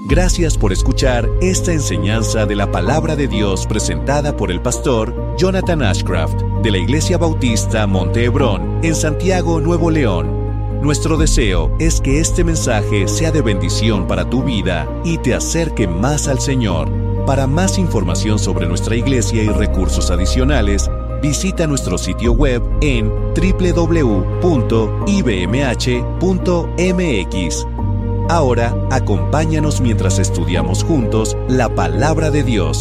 Gracias por escuchar esta enseñanza de la Palabra de Dios presentada por el pastor Jonathan Ashcraft de la Iglesia Bautista Monte Hebrón en Santiago, Nuevo León. Nuestro deseo es que este mensaje sea de bendición para tu vida y te acerque más al Señor. Para más información sobre nuestra iglesia y recursos adicionales, visita nuestro sitio web en www.ibmh.mx. Ahora, acompáñanos mientras estudiamos juntos la Palabra de Dios.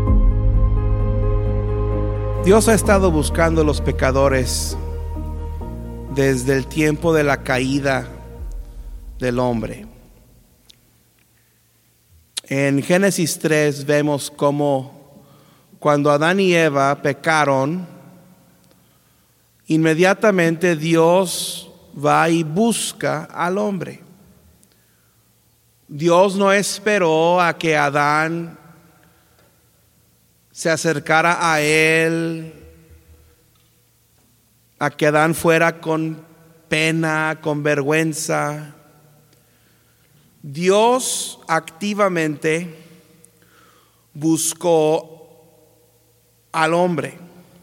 Dios ha estado buscando a los pecadores desde el tiempo de la caída del hombre. En Génesis 3 vemos cómo cuando Adán y Eva pecaron, inmediatamente Dios va y busca al hombre. Dios no esperó a que Adán se acercara a él, a que Adán fuera con pena, con vergüenza. Dios activamente buscó al hombre.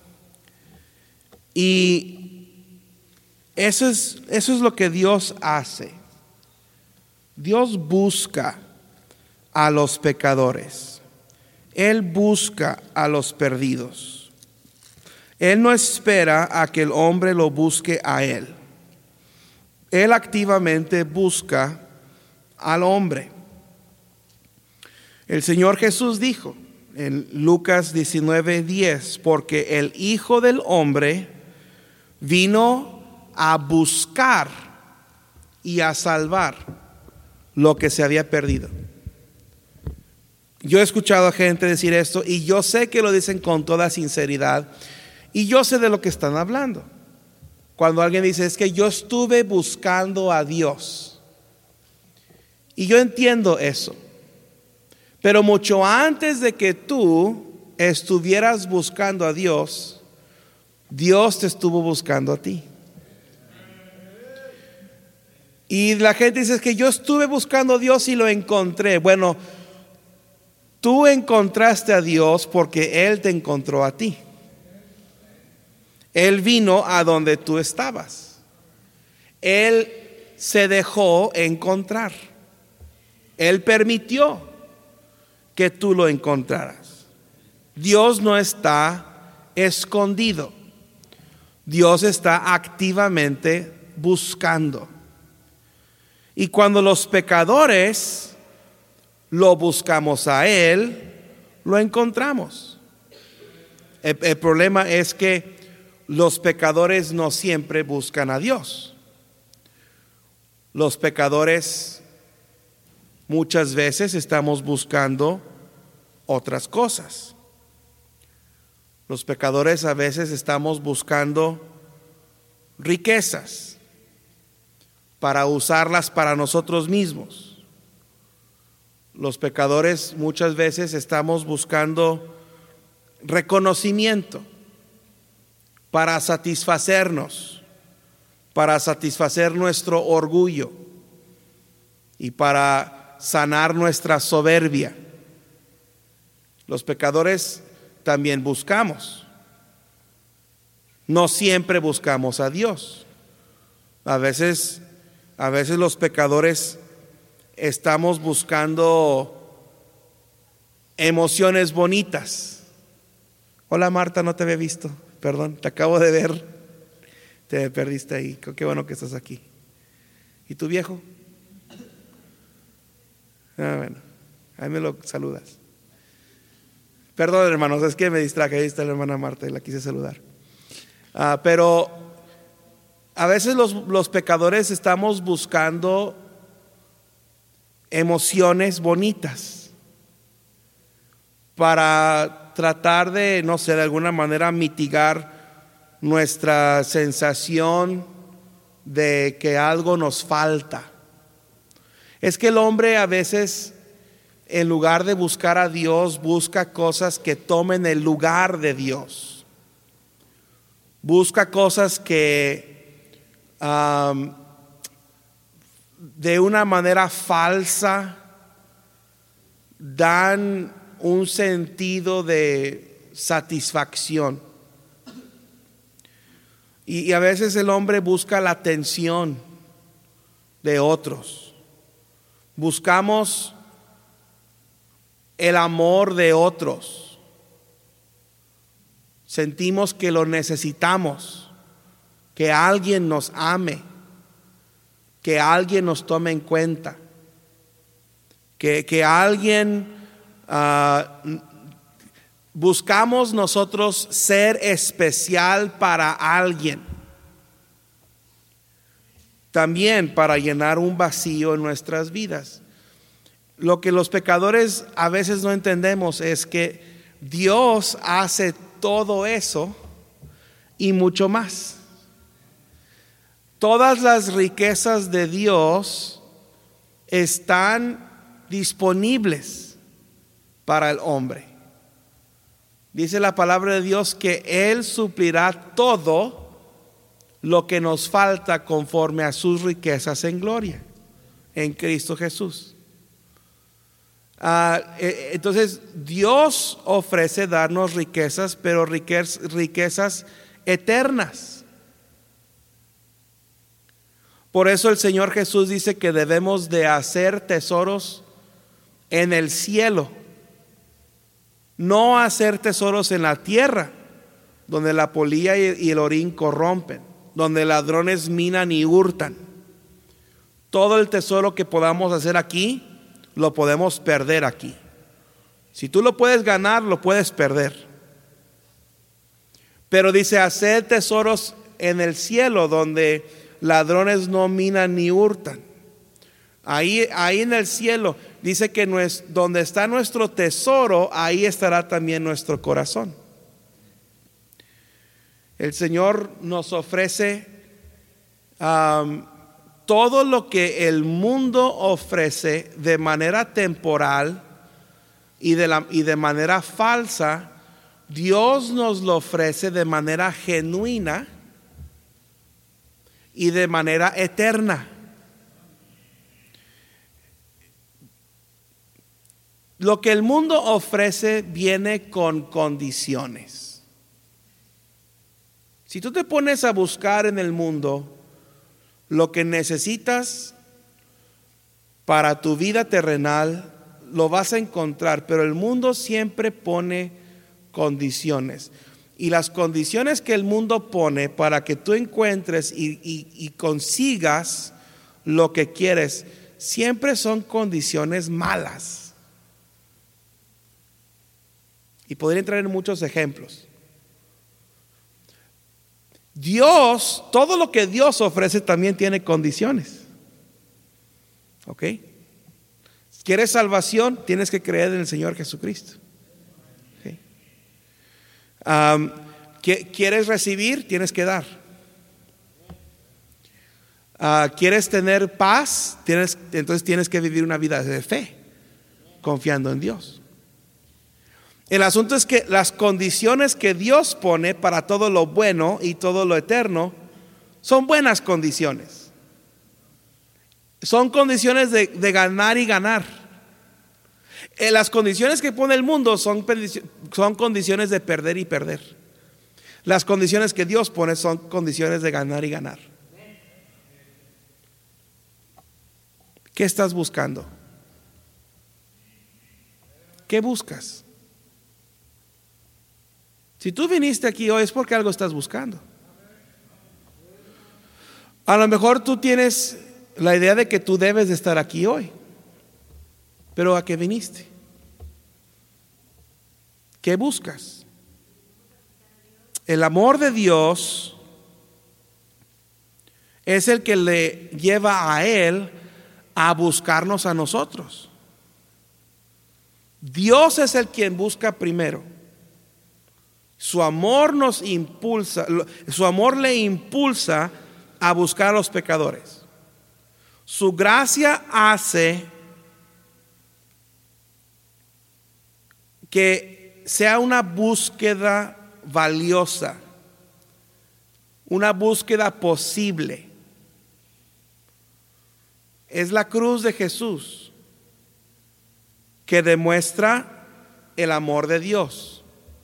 Y eso es lo que Dios hace. Dios busca a los pecadores. Él busca a los perdidos. Él no espera a que el hombre lo busque a él. Él activamente busca al hombre. El Señor Jesús dijo en Lucas 19:10, porque el Hijo del Hombre vino a buscar y a salvar lo que se había perdido. Yo he escuchado a gente decir esto y yo sé que lo dicen con toda sinceridad y yo sé de lo que están hablando. Cuando alguien dice, es que yo estuve buscando a Dios. Y yo entiendo eso. Pero mucho antes de que tú estuvieras buscando a Dios, Dios te estuvo buscando a ti. Y la gente dice, es que yo estuve buscando a Dios y lo encontré. Bueno, tú encontraste a Dios porque Él te encontró a ti. Él vino a donde tú estabas. Él se dejó encontrar. Él permitió que tú lo encontraras. Dios no está escondido. Dios está activamente buscando. Y cuando los pecadores lo buscamos a Él, lo encontramos. El problema es que los pecadores no siempre buscan a Dios. Los pecadores muchas veces estamos buscando otras cosas. Los pecadores a veces estamos buscando riquezas para usarlas para nosotros mismos. Los pecadores muchas veces estamos buscando reconocimiento para satisfacernos, para satisfacer nuestro orgullo y para sanar nuestra soberbia. Los pecadores también buscamos. No siempre buscamos a Dios. A veces los pecadores estamos buscando emociones bonitas. Hola Marta, no te había visto. Perdón, te acabo de ver. Te perdiste ahí. Qué bueno que estás aquí. ¿Y tu viejo? Bueno, ahí me lo saludas. Perdón, hermanos, es que me distraje. Ahí está la hermana Marta y la quise saludar. Pero a veces los pecadores estamos buscando emociones bonitas para tratar de, no sé, de alguna manera mitigar nuestra sensación de que algo nos falta. Es que el hombre a veces, en lugar de buscar a Dios, busca cosas que tomen el lugar de Dios. Busca cosas que de una manera falsa dan un sentido de satisfacción. Y a veces el hombre busca la atención de otros. Buscamos el amor de otros. Sentimos que lo necesitamos, que alguien nos ame, que alguien nos tome en cuenta, que alguien buscamos nosotros ser especial para alguien. También para llenar un vacío en nuestras vidas. Lo que los pecadores a veces no entendemos es que Dios hace todo eso y mucho más. Todas las riquezas de Dios están disponibles para el hombre. Dice la palabra de Dios que Él suplirá todo lo que nos falta conforme a sus riquezas en gloria en Cristo Jesús. Entonces Dios ofrece darnos riquezas, pero riquezas eternas. Por eso el Señor Jesús dice que debemos de hacer tesoros en el cielo, no hacer tesoros en la tierra, donde la polilla y el orín corrompen, donde ladrones minan y hurtan. Todo el tesoro que podamos hacer aquí, lo podemos perder aquí. Si tú lo puedes ganar, lo puedes perder. Pero dice, hacer tesoros en el cielo, donde ladrones no minan ni hurtan. Ahí en el cielo dice que donde está nuestro tesoro, ahí estará también nuestro corazón. El Señor nos ofrece todo lo que el mundo ofrece de manera temporal y de manera falsa. Dios nos lo ofrece de manera genuina y de manera eterna. Lo que el mundo ofrece viene con condiciones. Si tú te pones a buscar en el mundo lo que necesitas para tu vida terrenal, lo vas a encontrar, pero el mundo siempre pone condiciones. Y las condiciones que el mundo pone para que tú encuentres y consigas lo que quieres, siempre son condiciones malas. Y podría entrar en muchos ejemplos. Dios, todo lo que Dios ofrece también tiene condiciones. ¿Ok? ¿Quieres salvación? Tienes que creer en el Señor Jesucristo. ¿Quieres recibir? Tienes que dar. ¿Quieres tener paz? Entonces tienes que vivir una vida de fe, confiando en Dios. El asunto es que las condiciones que Dios pone para todo lo bueno y todo lo eterno son buenas condiciones. Son condiciones de ganar y ganar. Las condiciones que pone el mundo son condiciones de perder y perder. Las condiciones que Dios pone son condiciones de ganar y ganar. ¿Qué estás buscando? ¿Qué buscas? Si tú viniste aquí hoy es porque algo estás buscando. A lo mejor tú tienes la idea de que tú debes de estar aquí hoy, pero ¿a qué viniste? ¿Qué buscas? El amor de Dios es el que le lleva a Él a buscarnos a nosotros. Dios es el quien busca primero. Su amor nos impulsa, su amor le impulsa a buscar a los pecadores. Su gracia hace que sea una búsqueda valiosa, una búsqueda posible. Es la cruz de Jesús que demuestra el amor de Dios.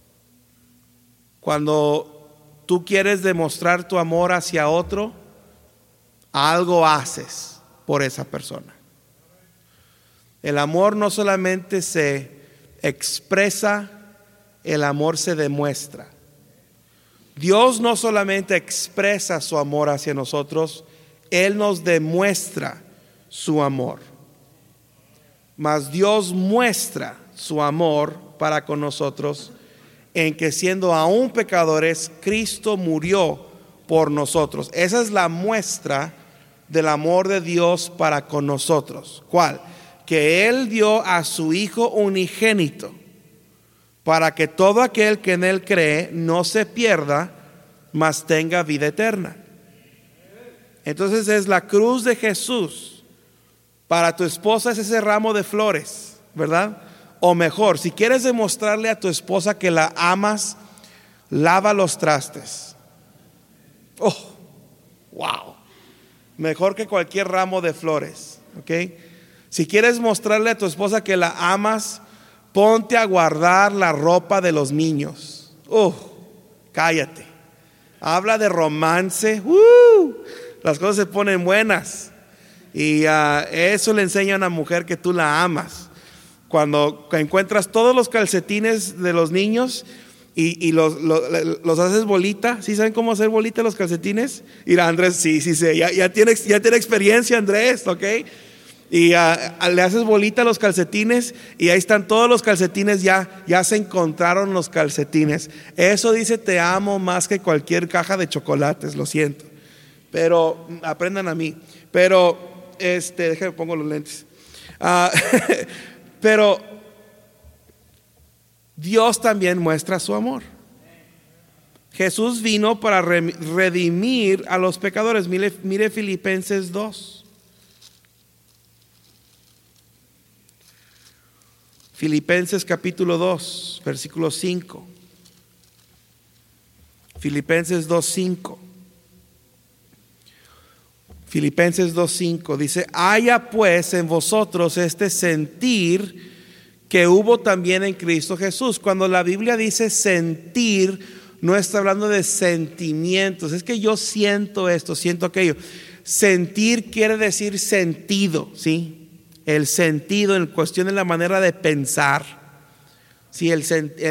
Cuando tú quieres demostrar tu amor hacia otro, algo haces por esa persona. El amor no solamente se expresa, el amor se demuestra. Dios no solamente expresa su amor hacia nosotros, Él nos demuestra su amor. Mas Dios muestra su amor para con nosotros en que siendo aún pecadores, Cristo murió por nosotros. Esa es la muestra del amor de Dios para con nosotros. ¿Cuál? Que Él dio a su Hijo unigénito para que todo aquel que en Él cree no se pierda, mas tenga vida eterna. Entonces es la cruz de Jesús. Para tu esposa es ese ramo de flores, ¿verdad? O mejor, si quieres demostrarle a tu esposa que la amas, lava los trastes. Oh, wow. Mejor que cualquier ramo de flores, ¿ok? Si quieres mostrarle a tu esposa que la amas, ponte a guardar la ropa de los niños. Cállate. Habla de romance. Las cosas se ponen buenas. Y eso le enseña a una mujer que tú la amas. Cuando encuentras todos los calcetines de los niños y los haces bolita. ¿Sí saben cómo hacer bolita los calcetines? Mira, Andrés, sí, ya tiene experiencia, Andrés, ¿ok? Y le haces bolita a los calcetines y ahí están todos los calcetines, ya se encontraron los calcetines. Eso dice te amo más que cualquier caja de chocolates, lo siento. Pero aprendan a mí. Pero déjame pongo los lentes. Pero Dios también muestra su amor. Jesús vino para redimir a los pecadores. Mire Filipenses 2. Filipenses capítulo 2, versículo 5. Filipenses 2:5. Filipenses 2:5 dice: haya pues en vosotros este sentir que hubo también en Cristo Jesús. Cuando la Biblia dice sentir, no está hablando de sentimientos. Es que yo siento esto, siento aquello. Sentir quiere decir sentido, ¿sí? El sentido en cuestión de la manera de pensar, ¿sí? El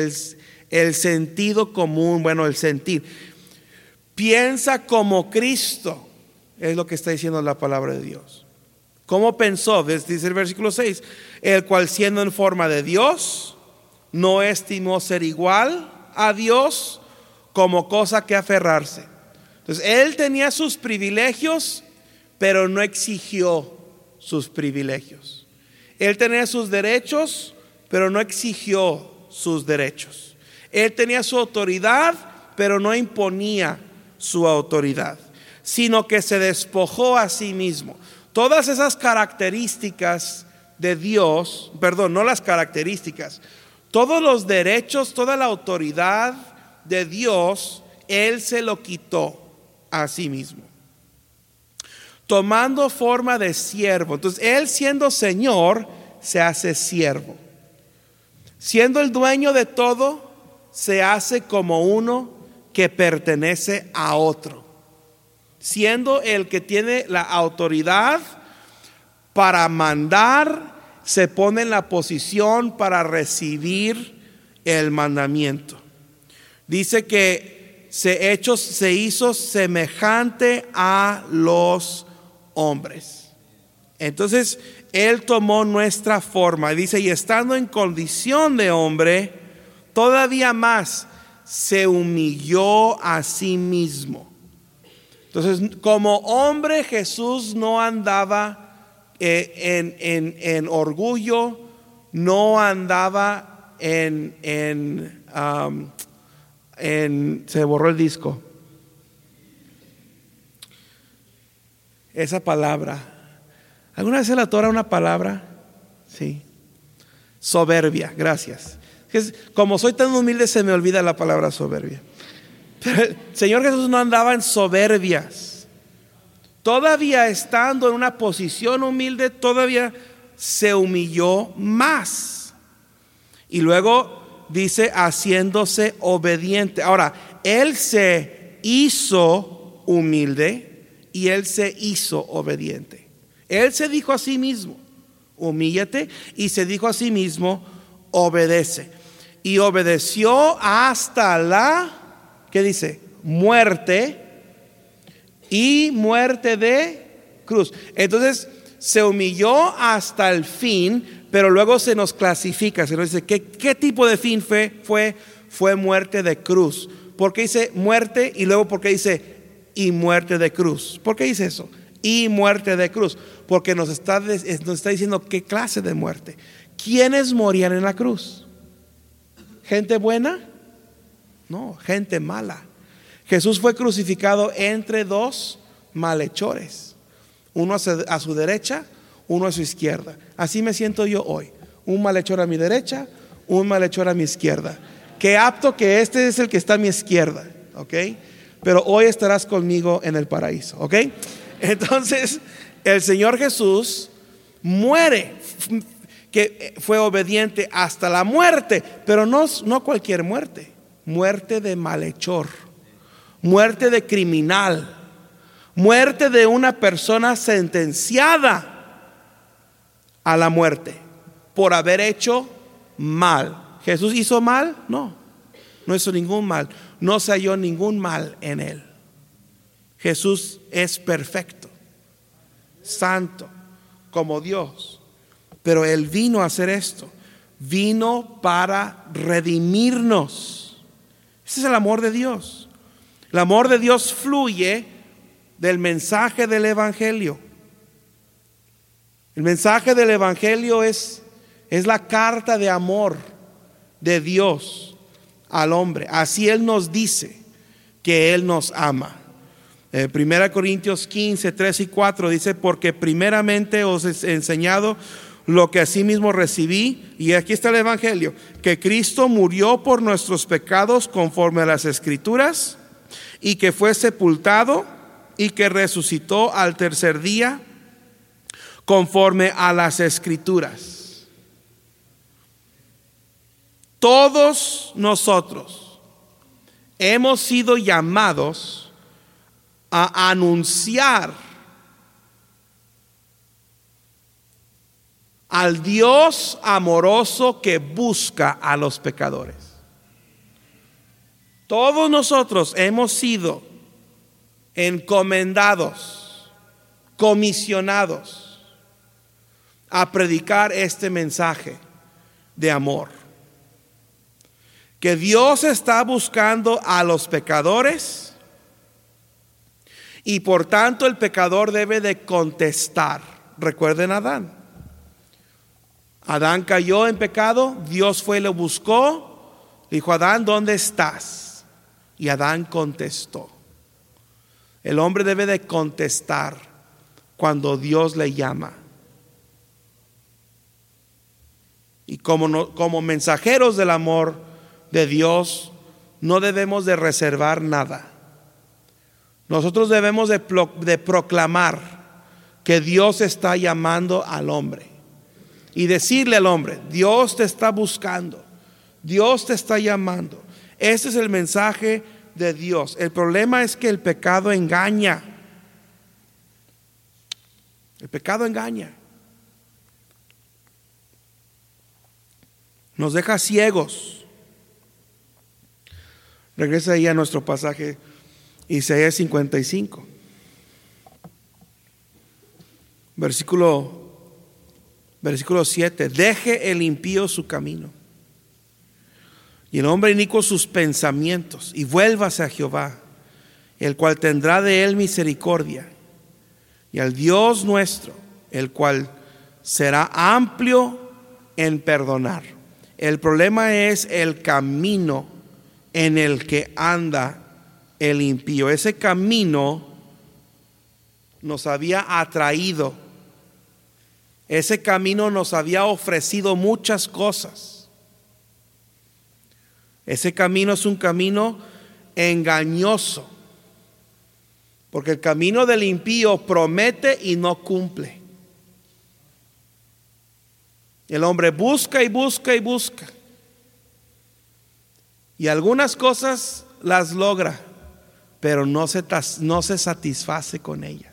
sentido común, bueno, el sentir. Piensa como Cristo, es lo que está diciendo la palabra de Dios. ¿Cómo pensó? Dice el versículo 6: el cual siendo en forma de Dios, no estimó ser igual a Dios como cosa que aferrarse. Entonces, Él tenía sus privilegios, pero no exigió sus privilegios. Él tenía sus derechos, pero no exigió sus derechos. Él tenía su autoridad, pero no imponía su autoridad, sino que se despojó a sí mismo. Todas esas características de Dios, no las características, todos los derechos, toda la autoridad de Dios, Él se lo quitó a sí mismo, tomando forma de siervo. Entonces Él, siendo Señor, se hace siervo. Siendo el dueño de todo, se hace como uno que pertenece a otro. Siendo el que tiene la autoridad para mandar, se pone en la posición para recibir el mandamiento. Dice que se hizo semejante a los hombres. Entonces Él tomó nuestra forma. Dice: y estando en condición de hombre, todavía más se humilló a sí mismo. Entonces, como hombre, Jesús no andaba en orgullo, no andaba se borró el disco. Esa palabra, ¿alguna vez se le atora una palabra? Sí. Soberbia, gracias. Como soy tan humilde, se me olvida la palabra soberbia. Pero el Señor Jesús no andaba en soberbias. Todavía estando en una posición humilde, todavía se humilló más. Y luego dice haciéndose obediente. Ahora, Él se hizo humilde y Él se hizo obediente. Él se dijo a sí mismo, humíllate, y se dijo a sí mismo, obedece. Y obedeció hasta la, ¿qué dice? Muerte, y muerte de cruz. Entonces se humilló hasta el fin, pero luego se nos clasifica, se nos dice ¿qué tipo de fin fue muerte de cruz? ¿Por qué dice muerte y luego por qué dice y muerte de cruz? ¿Por qué dice eso? Y muerte de cruz, porque nos está diciendo qué clase de muerte. ¿Quiénes morían en la cruz? ¿Gente buena? No, gente mala. Jesús fue crucificado entre dos malhechores, uno a su derecha, uno a su izquierda. Así me siento yo hoy, un malhechor a mi derecha, un malhechor a mi izquierda. Qué apto que este es el que está a mi izquierda, ¿ok? Pero hoy estarás conmigo en el paraíso, ¿ok? Entonces el Señor Jesús muere, que fue obediente hasta la muerte, pero no cualquier muerte, muerte de malhechor, muerte de criminal, muerte de una persona sentenciada a la muerte por haber hecho mal. ¿Jesús hizo mal? No hizo ningún mal, no se halló ningún mal en Él. Jesús es perfecto, santo, como Dios. Pero Él vino a hacer esto, vino para redimirnos. Ese es el amor de Dios. El amor de Dios fluye del mensaje del Evangelio. El mensaje del Evangelio es la carta de amor de Dios al hombre. Así Él nos dice que Él nos ama. 1 Corintios 15, 3 y 4 dice: porque primeramente os he enseñado lo que asimismo recibí, y aquí está el Evangelio, que Cristo murió por nuestros pecados conforme a las Escrituras, y que fue sepultado y que resucitó al tercer día conforme a las Escrituras. Todos nosotros hemos sido llamados a anunciar al Dios amoroso que busca a los pecadores. Todos nosotros hemos sido encomendados, comisionados a predicar este mensaje de amor. Que Dios está buscando a los pecadores y por tanto el pecador debe de contestar. Recuerden a Adán. Adán cayó en pecado, Dios fue y lo buscó, dijo: Adán, ¿dónde estás? Y Adán contestó. El hombre debe de contestar cuando Dios le llama. Y como mensajeros del amor de Dios, no debemos de reservar nada. Nosotros debemos de proclamar que Dios está llamando al hombre y decirle al hombre: Dios te está buscando, Dios te está llamando. Ese es el mensaje de Dios. El problema es que el pecado engaña. El pecado engaña. Nos deja ciegos. Regresa ahí a nuestro pasaje, Isaías 55, versículo 7. Deje el impío su camino y el hombre inicuo sus pensamientos, y vuélvase a Jehová, el cual tendrá de él misericordia, y al Dios nuestro, el cual será amplio en perdonar. El problema es el camino en el que anda el impío. Ese camino nos había atraído, ese camino nos había ofrecido muchas cosas. Ese camino es un camino engañoso, porque el camino del impío promete y no cumple. El hombre busca y busca y busca, Y algunas cosas las logra, pero no se satisface con ellas.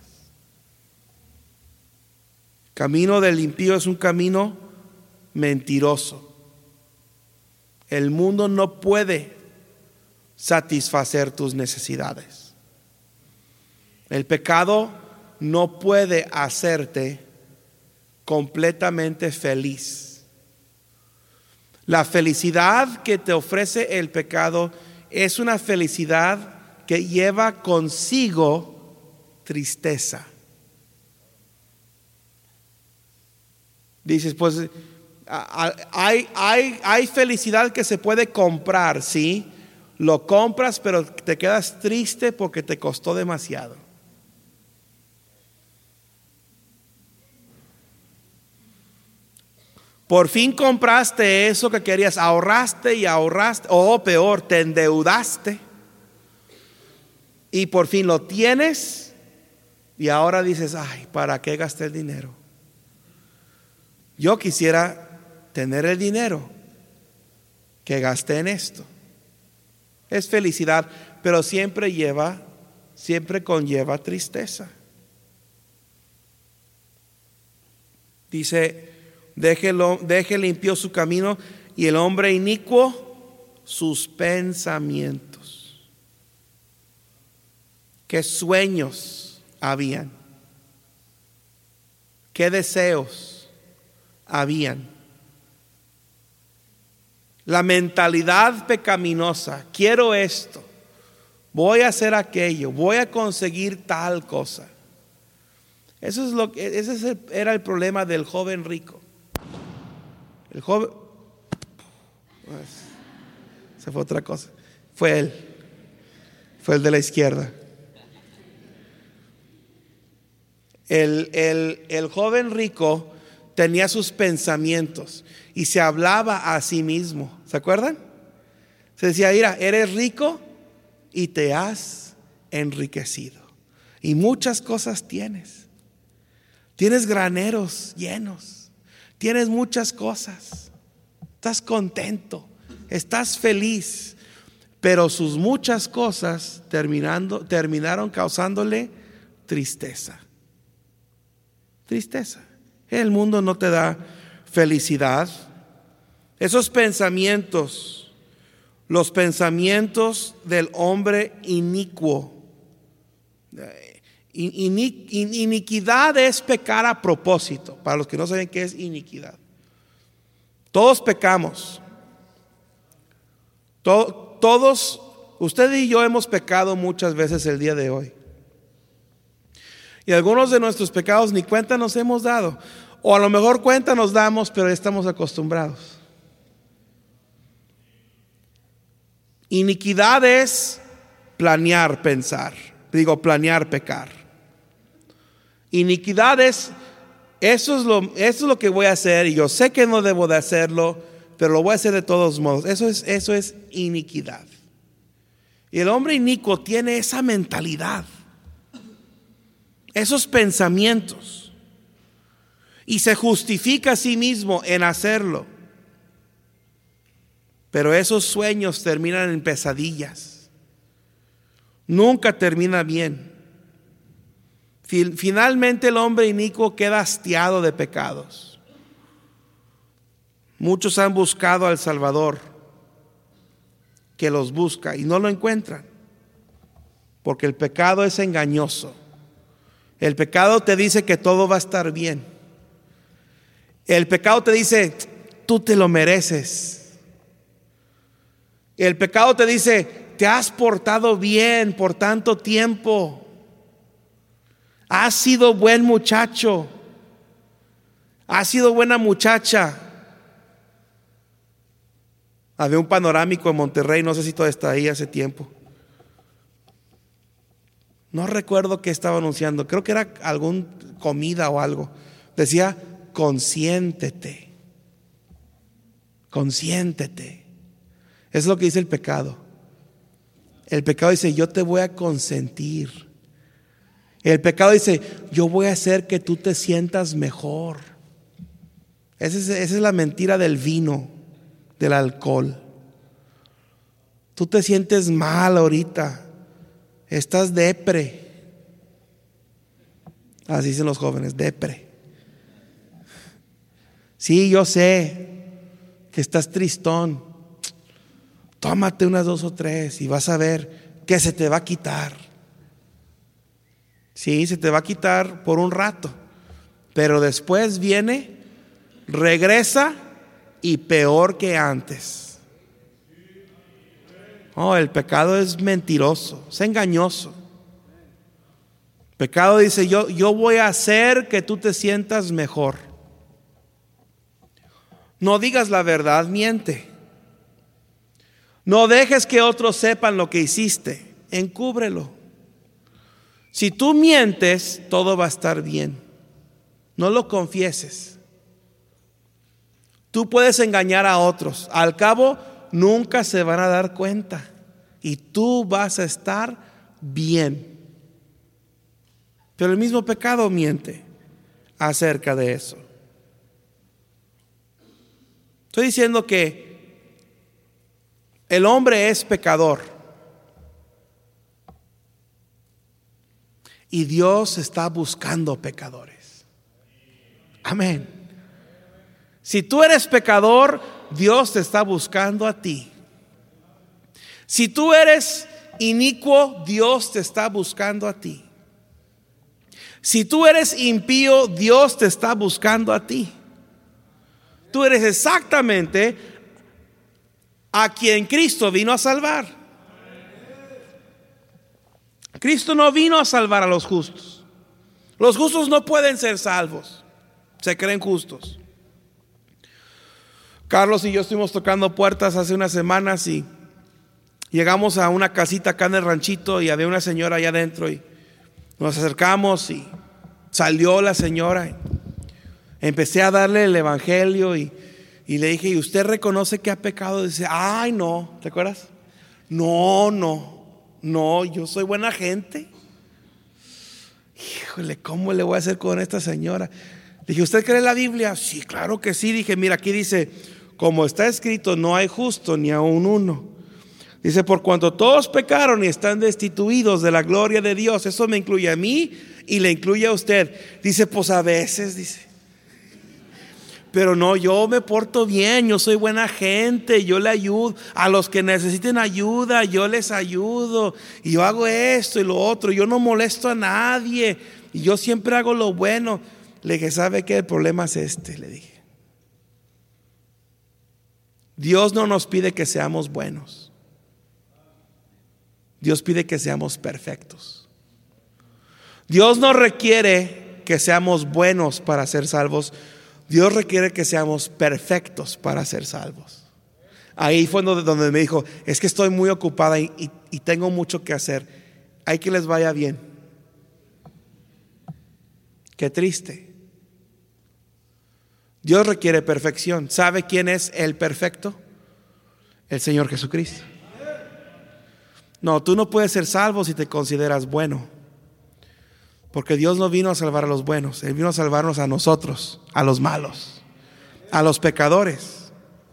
El camino del impío es un camino mentiroso. El mundo no puede satisfacer tus necesidades. El pecado no puede hacerte completamente feliz. La felicidad que te ofrece el pecado es una felicidad que lleva consigo tristeza. Dices, pues hay felicidad que se puede comprar, ¿sí? Lo compras, pero te quedas triste porque te costó demasiado. Por fin compraste eso que querías, ahorraste y ahorraste, o peor, te endeudaste. Y por fin lo tienes y ahora dices, ay, ¿para qué gasté el dinero? Yo quisiera tener el dinero que gasté en esto. Es felicidad, pero siempre conlleva tristeza. Dice, deje limpio su camino y el hombre inicuo sus pensamientos. ¿Qué sueños habían? ¿Qué deseos habían? La mentalidad pecaminosa, quiero esto, voy a hacer aquello, voy a conseguir tal cosa. Ese era el problema del joven rico. El joven, se fue otra cosa. Fue el de la izquierda. El joven rico tenía sus pensamientos y se hablaba a sí mismo. ¿Se acuerdan? Se decía, mira, eres rico y te has enriquecido. Y muchas cosas tienes. Tienes graneros llenos. Tienes muchas cosas. Estás contento. Estás feliz. Pero sus muchas cosas terminaron causándole tristeza. Tristeza. El mundo no te da felicidad. Esos pensamientos, los pensamientos del hombre inicuo. Iniquidad es pecar a propósito. Para los que no saben qué es iniquidad, todos pecamos. Todos, usted y yo hemos pecado muchas veces el día de hoy. Y algunos de nuestros pecados ni cuenta nos hemos dado. O a lo mejor cuenta nos damos, pero ya estamos acostumbrados. Iniquidad es planear pecar. Iniquidad es, eso es lo que voy a hacer y yo sé que no debo de hacerlo, pero lo voy a hacer de todos modos. Eso es iniquidad. Y el hombre inicuo tiene esa mentalidad, esos pensamientos, y se justifica a sí mismo en hacerlo. Pero esos sueños terminan en pesadillas. Nunca termina bien. Finalmente el hombre inicuo queda hastiado de pecados. Muchos han buscado al Salvador, que los busca y no lo encuentran, porque el pecado es engañoso. El pecado te dice que todo va a estar bien. El pecado te dice, tú te lo mereces. El pecado te dice, te has portado bien por tanto tiempo. Has sido buen muchacho. Has sido buena muchacha. Había un panorámico en Monterrey, no sé si todavía está ahí hace tiempo. No recuerdo qué estaba anunciando, creo que era alguna comida o algo. Decía, consiéntete. Consiéntete. Es lo que dice el pecado. El pecado dice, yo te voy a consentir. El pecado dice, yo voy a hacer que tú te sientas mejor. Esa es la mentira del vino, del alcohol. Tú te sientes mal ahorita. Estás depre. Así dicen los jóvenes, depre. Sí, yo sé que estás tristón. Tómate unas 2 o 3 y vas a ver que se te va a quitar. Sí, se te va a quitar por un rato, pero después viene, regresa y peor que antes. Oh, el pecado es mentiroso, es engañoso. El pecado dice, yo voy a hacer que tú te sientas mejor. No digas la verdad, miente. No dejes que otros sepan lo que hiciste, encúbrelo. Si tú mientes, todo va a estar bien. No lo confieses. Tú puedes engañar a otros. Al cabo, nunca se van a dar cuenta. Y tú vas a estar bien. Pero el mismo pecado miente acerca de eso. Estoy diciendo que el hombre es pecador. Y Dios está buscando pecadores. Amén. Si tú eres pecador, Dios te está buscando a ti. Si tú eres inicuo, Dios te está buscando a ti. Si tú eres impío, Dios te está buscando a ti. Tú eres exactamente a quien Cristo vino a salvar. Cristo no vino a salvar a los justos. Los justos no pueden ser salvos. Se creen justos. Carlos y yo estuvimos tocando puertas hace unas semanas y llegamos a una casita acá en el ranchito y había una señora allá adentro y nos acercamos y salió la señora. Empecé a darle el evangelio y le dije, ¿y usted reconoce que ha pecado? Dice, ay no, ¿te acuerdas? No, yo soy buena gente. Híjole, ¿cómo le voy a hacer con esta señora? Dije, ¿usted cree la Biblia? Sí, claro que sí. Dije, mira, aquí dice, como está escrito, no hay justo ni aun uno. Dice, por cuanto todos pecaron y están destituidos de la gloria de Dios. Eso me incluye a mí y le incluye a usted. Dice, pues a veces, dice. Pero no, yo me porto bien, yo soy buena gente, yo le ayudo. A los que necesiten ayuda, yo les ayudo. Y yo hago esto y lo otro, yo no molesto a nadie. Y yo siempre hago lo bueno. Le dije, ¿sabe qué? El problema es este, le dije. Dios no nos pide que seamos buenos. Dios pide que seamos perfectos. Dios no requiere que seamos buenos para ser salvos. Dios requiere que seamos perfectos para ser salvos. Ahí fue donde me dijo, es que estoy muy ocupada y tengo mucho que hacer. Hay que les vaya bien. Qué triste. Dios requiere perfección. ¿Sabe quién es el perfecto? El Señor Jesucristo. No, tú no puedes ser salvo si te consideras bueno. Porque Dios no vino a salvar a los buenos. Él vino a salvarnos a nosotros, a los malos, a los pecadores.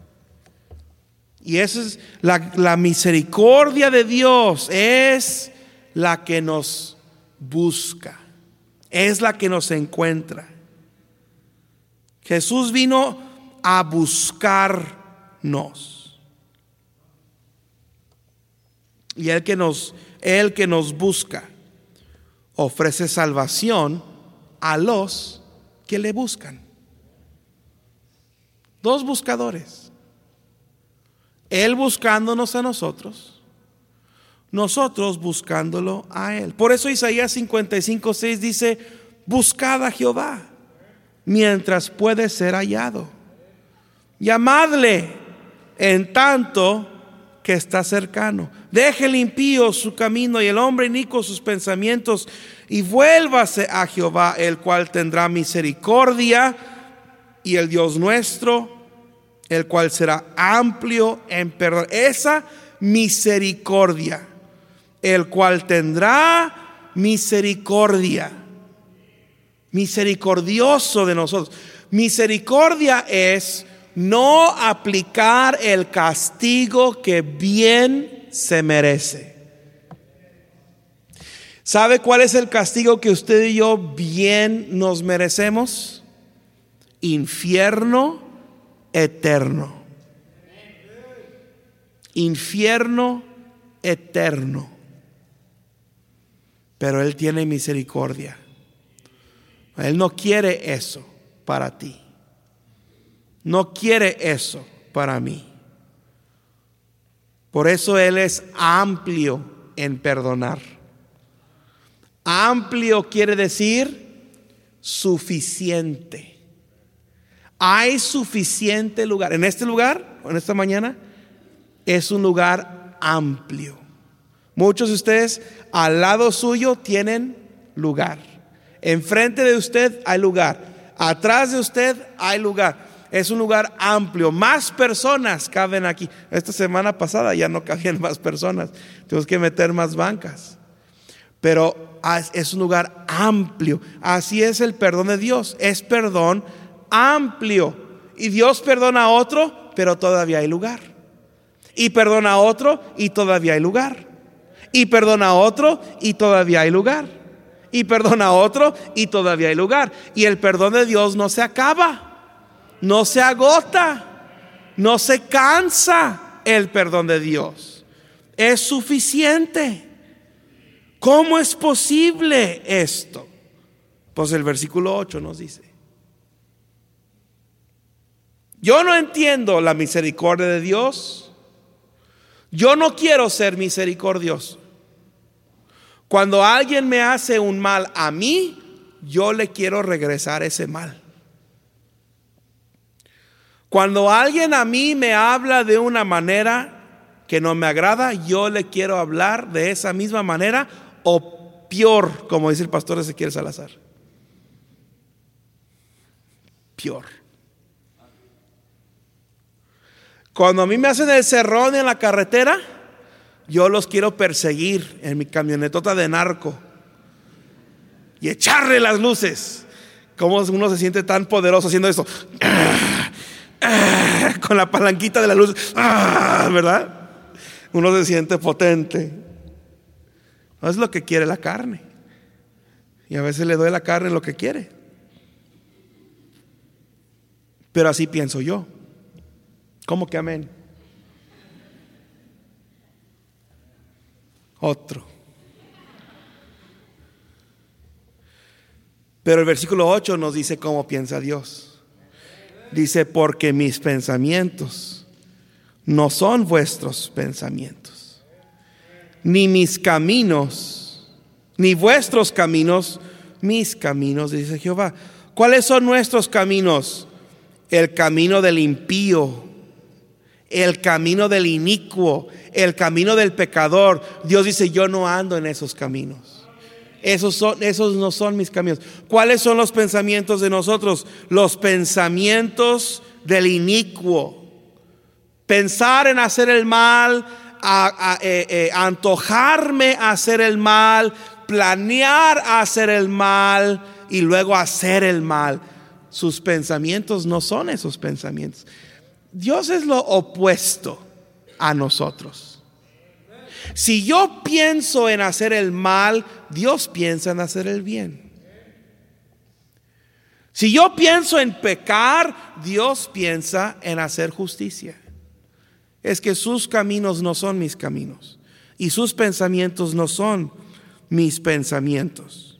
Y esa es la misericordia de Dios. Es la que nos busca. Es la que nos encuentra. Jesús vino a buscarnos. Y el que nos busca ofrece salvación a los que le buscan. Dos buscadores. Él buscándonos a nosotros, nosotros buscándolo a Él. Por eso Isaías 55:6 dice, buscad a Jehová mientras puede ser hallado. Llamadle en tanto que está cercano. Deje el impío su camino y el hombre inicuo sus pensamientos y vuélvase a Jehová, el cual tendrá misericordia, y el Dios nuestro, el cual será amplio en perdón. Esa misericordia, el cual tendrá misericordia. Misericordioso de nosotros. Misericordia es no aplicar el castigo que bien se merece. ¿Sabe cuál es el castigo que usted y yo bien nos merecemos? Infierno eterno. Infierno eterno. Pero Él tiene misericordia. Él no quiere eso para ti. No quiere eso para mí. Por eso Él es amplio en perdonar. Amplio quiere decir suficiente. Hay suficiente lugar. En este lugar, en esta mañana, es un lugar amplio. Muchos de ustedes al lado suyo tienen lugar. Enfrente de usted hay lugar. Atrás de usted hay lugar. Es un lugar amplio. Más personas caben aquí. Esta semana pasada ya no cabían más personas. Tenemos que meter más bancas. Pero es un lugar amplio. Así es el perdón de Dios. Es perdón amplio. Y Dios perdona a otro, pero todavía hay lugar. Y perdona a otro y todavía hay lugar. Y perdona a otro y todavía hay lugar. Y perdona a otro y todavía hay lugar. Y el perdón de Dios no se acaba. No se agota, no se cansa el perdón de Dios. Es suficiente. ¿Cómo es posible esto? Pues el versículo 8 nos dice: yo no entiendo la misericordia de Dios. Yo no quiero ser misericordioso. Cuando alguien me hace un mal a mí, yo le quiero regresar ese mal. Cuando alguien a mí me habla de una manera que no me agrada, yo le quiero hablar de esa misma manera o peor, como dice el pastor Ezequiel Salazar. Peor. Cuando a mí me hacen el cerrón en la carretera, yo los quiero perseguir en mi camionetota de narco y echarle las luces. ¿Cómo uno se siente tan poderoso haciendo esto? Con la palanquita de la luz, ¿verdad? Uno se siente potente. No es lo que quiere la carne. Y a veces le doy a la carne lo que quiere. Pero así pienso yo. ¿Cómo que amén? Otro. Pero el versículo 8 nos dice cómo piensa Dios. Dice: porque mis pensamientos no son vuestros pensamientos, ni mis caminos, ni vuestros caminos, mis caminos, dice Jehová. ¿Cuáles son nuestros caminos? El camino del impío, el camino del inicuo, el camino del pecador. Dios dice: yo no ando en esos caminos. Esos no son mis caminos. ¿Cuáles son los pensamientos de nosotros? Los pensamientos del inicuo. Pensar en hacer el mal, antojarme a hacer el mal, planear hacer el mal y luego hacer el mal. Sus pensamientos no son esos pensamientos. Dios es lo opuesto a nosotros. Si yo pienso en hacer el mal, Dios piensa en hacer el bien. Si yo pienso en pecar, Dios piensa en hacer justicia. Es que sus caminos no son mis caminos y sus pensamientos no son mis pensamientos.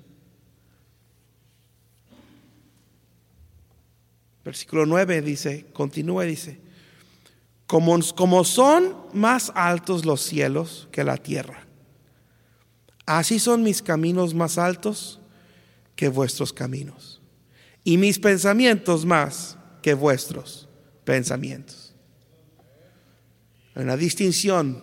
Versículo 9 dice, continúa y dice: como son más altos los cielos que la tierra, así son mis caminos más altos que vuestros caminos, y mis pensamientos más que vuestros pensamientos. Hay una distinción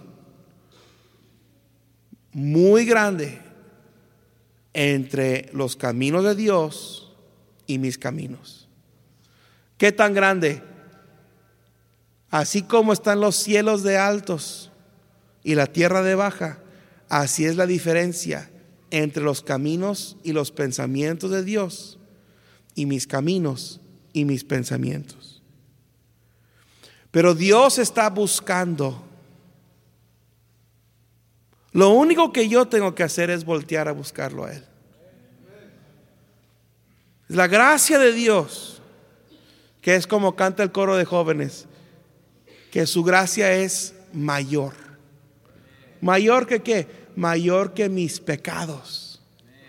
muy grande entre los caminos de Dios y mis caminos. ¿Qué tan grande? Así como están los cielos de altos y la tierra de baja, así es la diferencia entre los caminos y los pensamientos de Dios y mis caminos y mis pensamientos. Pero Dios está buscando Lo único que yo tengo que hacer es voltear a buscarlo a Él. La gracia de Dios, que es como canta el coro de jóvenes, que su gracia es mayor. ¿Mayor que qué? Mayor que mis pecados.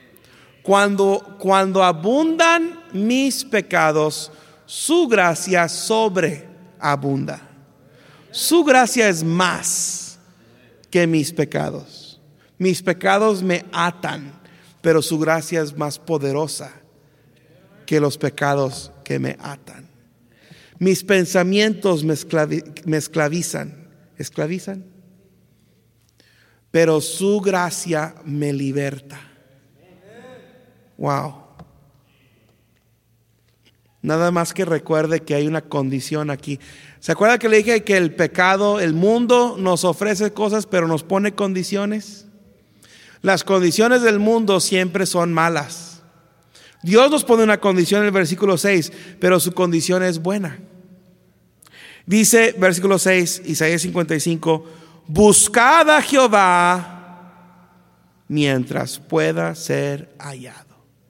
Cuando abundan mis pecados, su gracia sobreabunda. Su gracia es más que mis pecados. Mis pecados me atan, pero su gracia es más poderosa que los pecados que me atan. Mis pensamientos me esclavizan, pero su gracia me liberta. Wow. Nada más que recuerde que hay una condición aquí. ¿Se acuerda que le dije que el pecado, el mundo nos ofrece cosas, pero nos pone condiciones? Las condiciones del mundo siempre son malas. Dios nos pone una condición en el versículo 6, pero su condición es buena. Dice versículo 6, Isaías 55, buscad a Jehová mientras pueda ser hallado.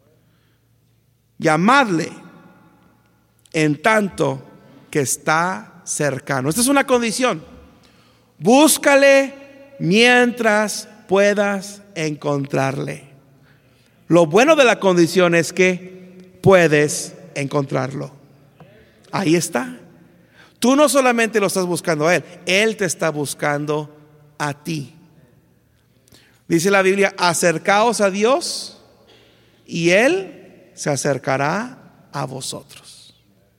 Llamadle en tanto que está cercano. Esta es una condición. Búscale mientras puedas encontrarle. Lo bueno de la condición es que puedes encontrarlo. Ahí está. Tú no solamente lo estás buscando a Él, Él te está buscando a ti. Dice la Biblia, acercaos a Dios y Él se acercará a vosotros.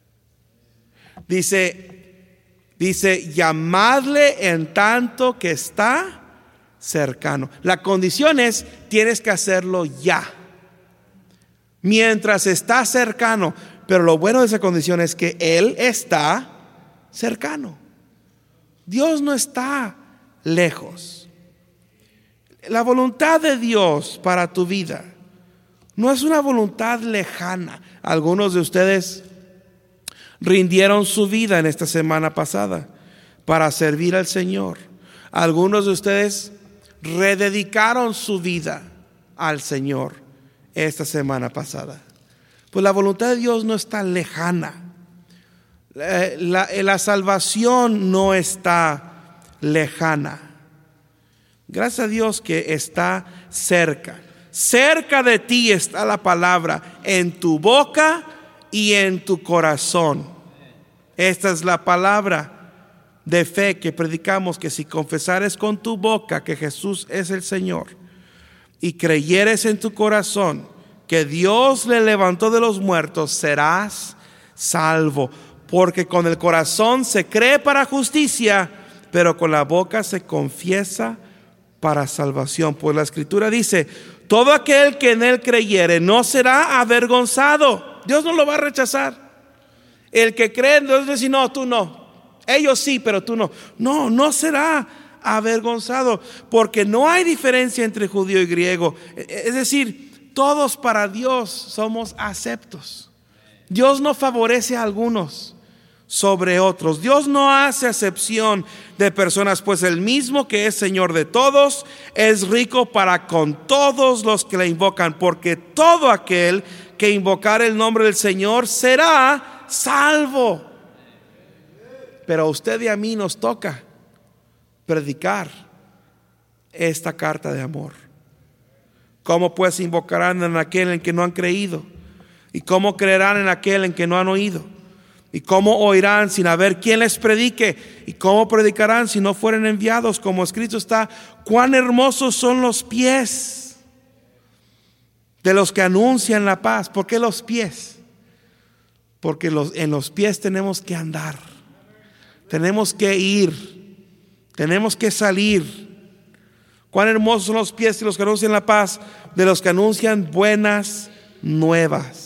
Dice, llamadle en tanto que está cercano. La condición es, tienes que hacerlo ya, mientras está cercano. Pero lo bueno de esa condición es que Él está cercano. Dios no está lejos. La voluntad de Dios para tu vida no es una voluntad lejana. Algunos de ustedes rindieron su vida en esta semana pasada para servir al Señor. Algunos de ustedes rededicaron su vida al Señor esta semana pasada. Pues la voluntad de Dios no está lejana. La salvación no está lejana. Gracias a Dios que está cerca. Cerca de ti está la palabra, en tu boca y en tu corazón. Esta es la palabra de fe que predicamos, que si confesares con tu boca que Jesús es el Señor y creyeres en tu corazón que Dios le levantó de los muertos, serás salvo. Porque con el corazón se cree para justicia, pero con la boca se confiesa para salvación. Pues la Escritura dice, todo aquel que en Él creyere no será avergonzado. Dios no lo va a rechazar. El que cree en Dios dice, no, tú no. Ellos sí, pero tú no. No será avergonzado, porque no hay diferencia entre judío y griego. Es decir, todos para Dios somos aceptos. Dios no favorece a algunos sobre otros. Dios no hace acepción de personas, pues el mismo que es Señor de todos es rico para con todos los que le invocan, porque todo aquel que invocar el nombre del Señor será salvo. Pero a usted y a mí nos toca predicar esta carta de amor. ¿Cómo pues invocarán en aquel en que no han creído? ¿Y cómo creerán en aquel en que no han oído? ¿Y cómo oirán sin haber quien les predique? ¿Y cómo predicarán si no fueren enviados? Como escrito está, cuán hermosos son los pies de los que anuncian la paz. ¿Por qué los pies? Porque en los pies tenemos que andar, tenemos que ir, tenemos que salir. Cuán hermosos son los pies de los que anuncian la paz, de los que anuncian buenas nuevas.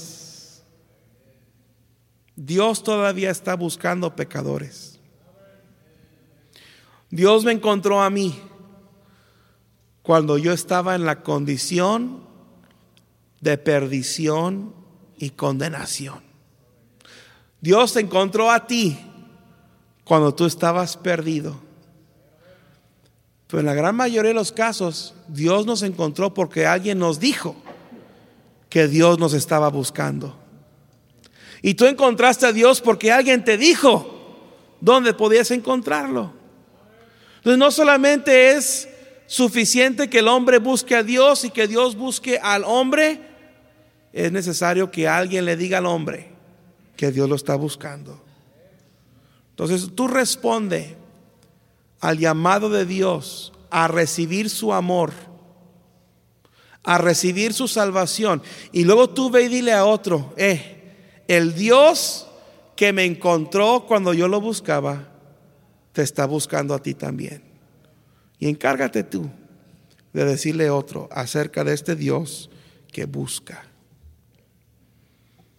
Dios todavía está buscando pecadores. Dios me encontró a mí cuando yo estaba en la condición de perdición y condenación. Dios te encontró a ti cuando tú estabas perdido. Pero en la gran mayoría de los casos, Dios nos encontró porque alguien nos dijo que Dios nos estaba buscando. Y tú encontraste a Dios porque alguien te dijo dónde podías encontrarlo. Entonces no solamente es suficiente que el hombre busque a Dios y que Dios busque al hombre, es necesario que alguien le diga al hombre que Dios lo está buscando. Entonces tú responde al llamado de Dios a recibir su amor, a recibir su salvación, y luego tú ve y dile a otro: el Dios que me encontró cuando yo lo buscaba te está buscando a ti también. Y encárgate tú de decirle a otro acerca de este Dios que busca.